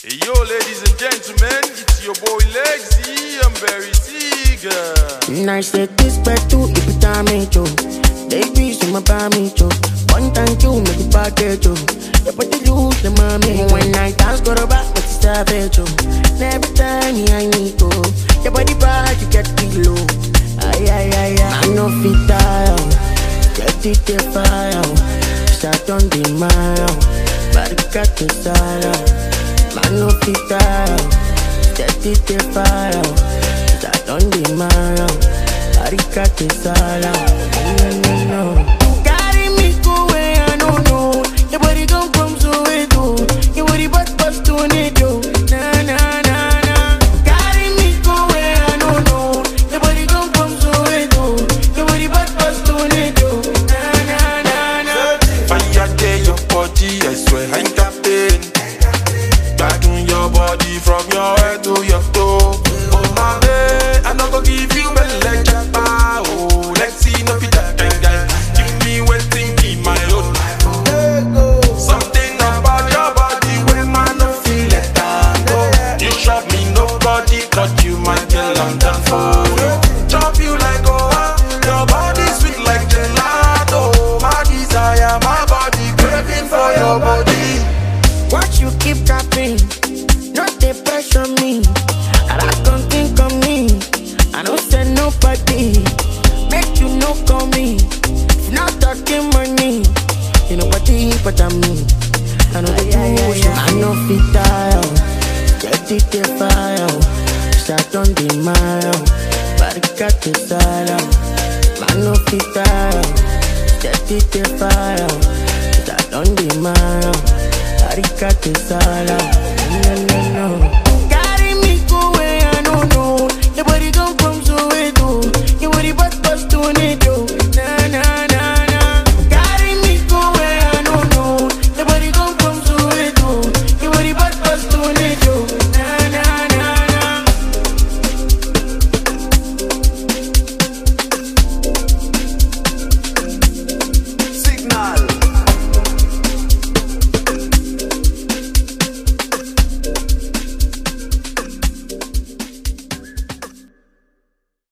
Hey yo, ladies and gentlemen, it's your boy Lexi, I'm very eager. I said this bed too, if it's time yo. They be some about me, yo. One time you make it package, yo. You put the juice, the mommy. When I dance, go to back, but it's savage, yo. Every time I need to. Your body bad, you get below. Ay, ay, ay, ay. I know fit die, get it the fire. Start on the mile, but it got the style. Man no fit die, get it the fire. Start on the mile, but it got the style. No. Carry me go where I don't know. Your body gon' come so it do. Your body bust to need you. Na na na na. Carry me go where I don't know. Your body gon' come so it do. Your body bust to need you. Na na na na. Fire day your body, I swear I ain't got pain. Back on your body from your head to your toe. Oh my babe, I not go give you a leg jabba. Oh, let's see no fit that kind guy. Give me waiting in my own. Something about your body when man no feel it down. You shot me, nobody got you, my girl, I'm done for you. Chop you like your body sweet like gelato. My desire, my body craving for your body. Watch you keep tapping, not the pressure me. And I don't think of me. I don't send nobody. Make you no call me. If not talking money, you know what but I'm me. I know the emotion. I know fit die. Get it the fire. Start on the mile, but it got the style. I know fit die. Get it the fire. Start on the mile. I got the sala.